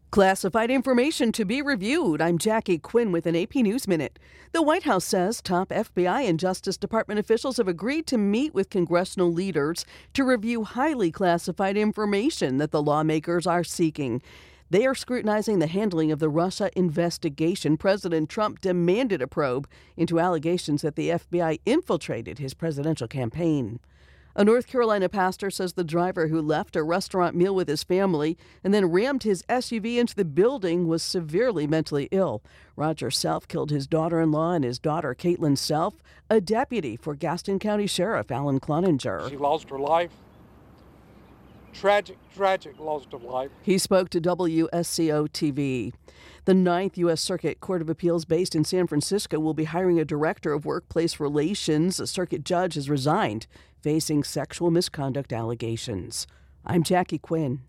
Classified information to be reviewed. I'm Jackie Quinn with an AP News Minute. The White House says top FBI and Justice Department officials have agreed to meet with congressional leaders to review highly classified information that the lawmakers are seeking. They are scrutinizing the handling of the Russia investigation. President Trump demanded a probe into allegations that the FBI infiltrated his presidential campaign. A North Carolina pastor says the driver who left a restaurant meal with his family and then rammed his SUV into the building was severely mentally ill. Roger Self killed his daughter-in-law and his daughter, Caitlin Self, a deputy for Gaston County Sheriff Alan Cloninger. She lost her life. Tragic loss of life. He spoke to WSCO-TV. The 9th U.S. Circuit Court of Appeals based in San Francisco will be hiring a director of workplace relations. A circuit judge has resigned, facing sexual misconduct allegations. I'm Jackie Quinn.